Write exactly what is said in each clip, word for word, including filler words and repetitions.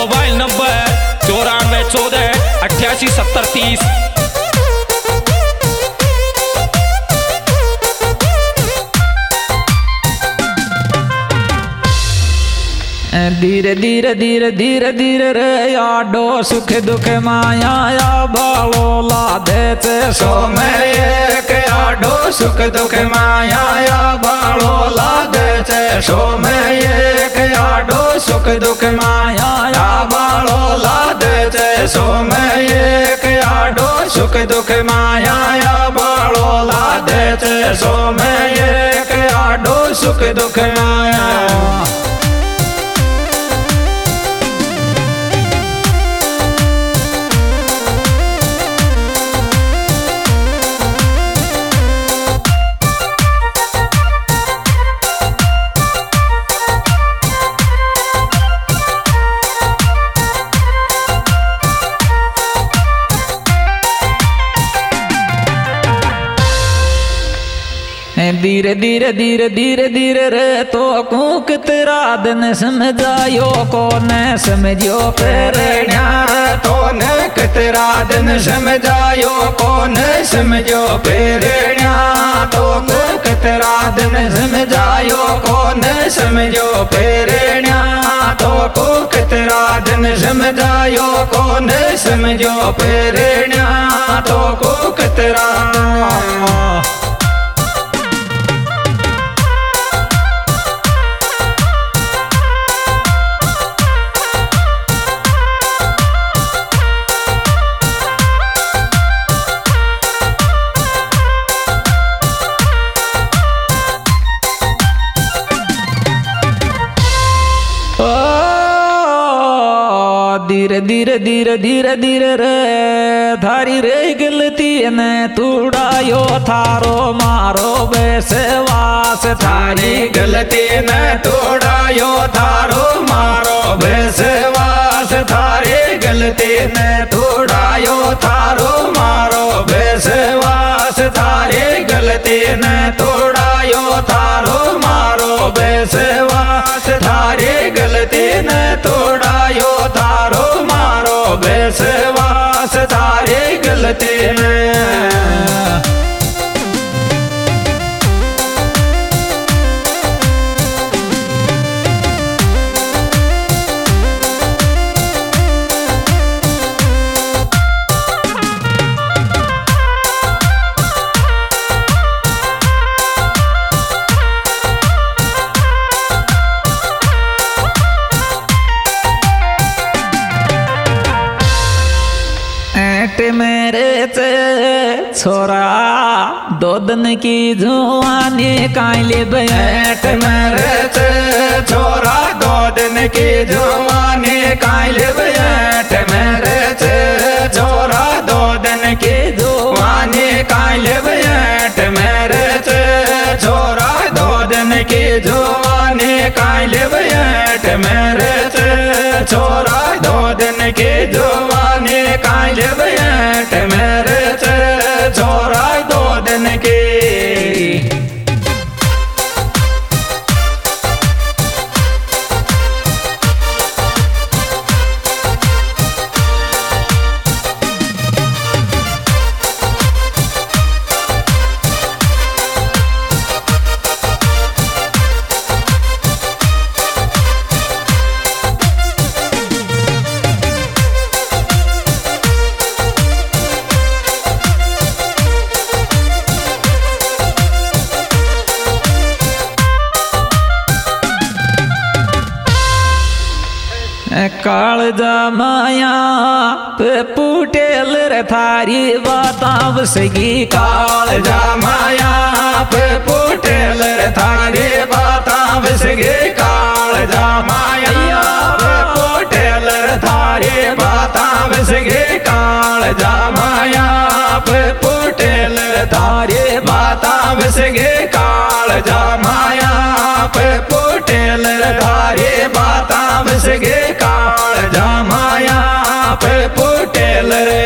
Mobile number चौरानवे चौदह अट्ठासी सत्तर तीस। धीरे धीरे धीरे धीरे धीरे रे आडो सुख दुख माया या बालो लादे चे सो में एक आडो सुख दुख माया या बालो लादे चे सो में एक आडो सुख दुख माया या बालो लादे चे सो में एक आडो सुख दुख माया या बालो लादे चे सो में एक आडो सुख दुख माया। धीरे धीरे धीरे धीरे धीरे रे तो कूक तेरा दिन समझायो को न समझो प्रेरणा तो न तेरा दिन समझायो को न समझो प्रेरणा तो कूक तेरा दिन समझायो को न समझो प्रेरणा तो कूक तेरा दिन समझायो को न समझो प्रेरणा तो कूक तेरा। धीरे धीरे धीरे धीरे धीरे रे थारी रे गलती ने तोड़ायो थारो मारो बेसवास थारी गलती ने तोड़ायो थारो मारो बेसवास थारी गलती ने तोड़ायो थारो मारो बेसवास थारी गलती ने तोड़ायो थारो मारो बेसवास थारी गलती ने तोड़ायो थारो मारो बेसवास थारी गलती ने। मेरे से छोरा दो दिन की जुआनी काले बैठ मेरे से छोरा दो दिन की जुआनी काले बैठ मेरे से छोरा दो दिन की जुआनी काले बैठ मेरे से छोरा दो दिन की जुआनी काले बैठ मेरे से छोरा दो दिन की जुआनी काले बैठ मेरे से छोरा दो दिन की। कालजा माया पे पुटेल रे थारी बताव सगी कालजा माया पे पुटेल रे थारी बताव सगी कालजा माया पे पुटेल रे थारी बताव सगी कालजा माया पे पुटेल रे थारी बताव सगी कालजा माया पे पुटेल रे थारी बताव सगी कालजा माया पे पुटेल रे।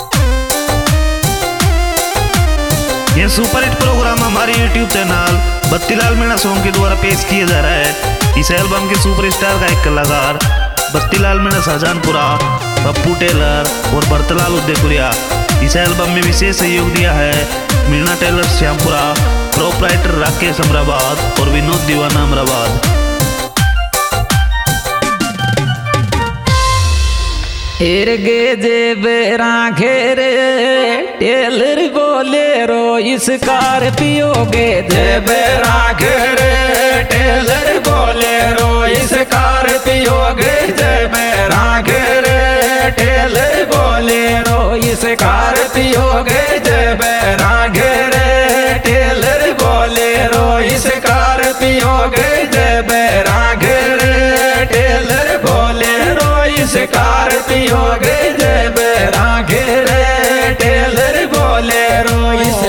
ये सुपर हिट प्रोग्राम हमारे YouTube channel Battilal Meena song के द्वारा पेश किया जा रहा है इस एल्बम के सुपरस्टार गायक कलाकार बत्तीलाल मीणा शाहजहानपुरा, पप्पू टेलर और भरतलाल उदयपुरिया। इस एल्बम में विशेष सहयोग दिया है मीणा टेलर श्यामपुरा, प्रोपराइटर राकेश अमराबाद और विनोद दीवाना अमराबाद। इरगे जे बेरा घेरे टेलर बोलेरो इस स्कॉर्पियो गे जे बेरा घेरे टेलर बोलेरो इस स्कॉर्पियो गे जे बेरा घेरे टेलर बोलेरो इस स्कॉर्पियो गे जे बेरा घेरे टेलर बोलेरो इस स्कॉर्पियो गे जे बेरा घेरे टेलर बोलेरो इस स्कॉर्पियो गे जे बेरा घेरे टेलर बोलेरो इस।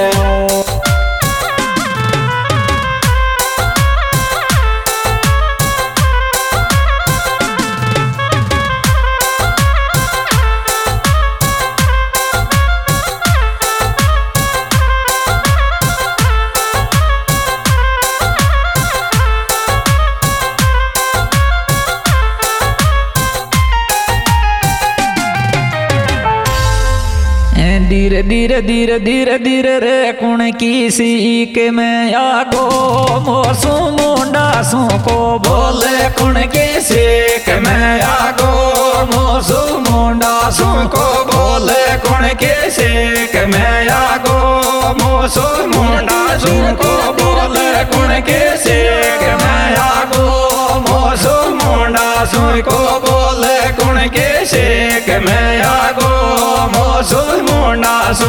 धीरे धीरे धीरे धीरे धीरे रे कुण की सी के मैं आगो मोसू मुंडा सू को बोले कुण की सी के मैं आगो मोसू मुंडा सू को बोले कुण की सी के मैं आगो मोसू मुंडा सू को बोले कुण की सी के मैं आगो मोसू मुंडा सू को बोले कुण की सी के मैं आगो मोसू मुंडा सू।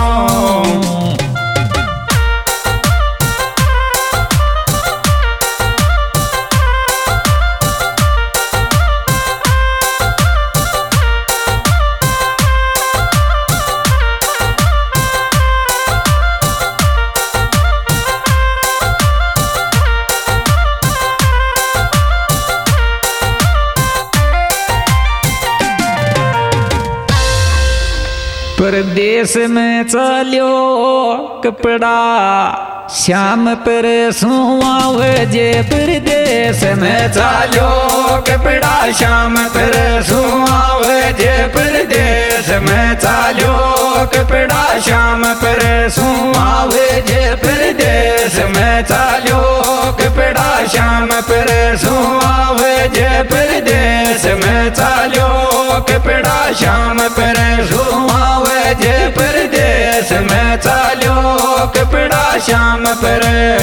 परदेश में चलियो कपड़ा श्याम पर सुआवे जे परदेश में चलियो कपड़ा श्याम पर सुआवे जे परदेश में चलियो कपड़ा श्याम पर सुआवे जे परदेश में चलियो कपड़ा श्याम पर सुआवे जे परदेश में चलियो कपड़ा श्याम पर सुआवे जे परदेश में चलियो कपड़ा श्याम पर।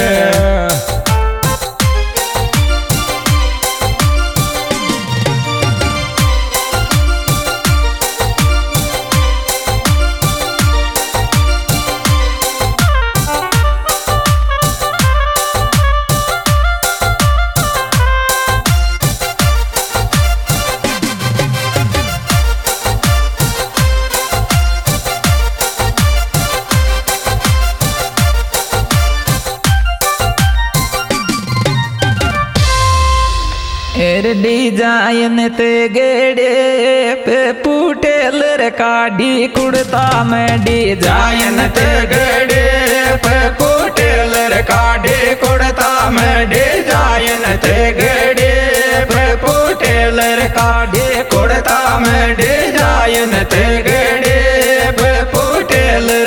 डिजाइन ते गेड़े पे पुटेलर काढ़ी कुड़ता में डिजाइन ते गेड़े पे पुटेलर काढ़ी कुड़ता में डिजाइन ते गेड़े पे पुटेलर काढ़ी कुड़ता में डिजाइन ते गेड़े पे पुटेलर।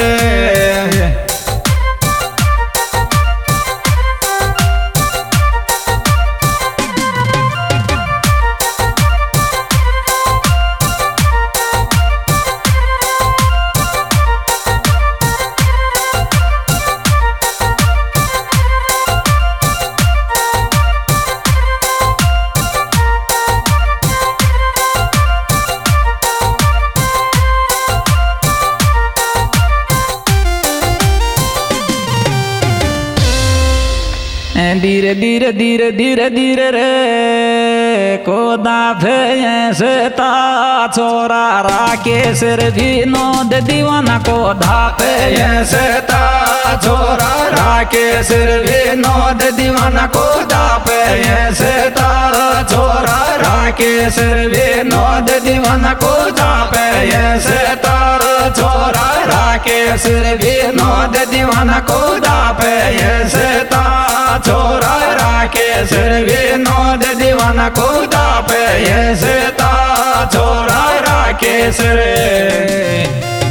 धीरे धीरे धीरे धीरे धीरे रे कोदा भैंसता छोरा राकेश विनोद दीवाना कोदा भैंसता छोरा राकेश विनोद दीवाना कोदा भैंसता छोरा राकेश विनोद दीवाना कोदा भैंसता छोरा राकेश विनोद दीवाना कोदा भैंसता छोरा सर विनोद दीवाना खुदा पे ये सेता छोरा राकेश रे।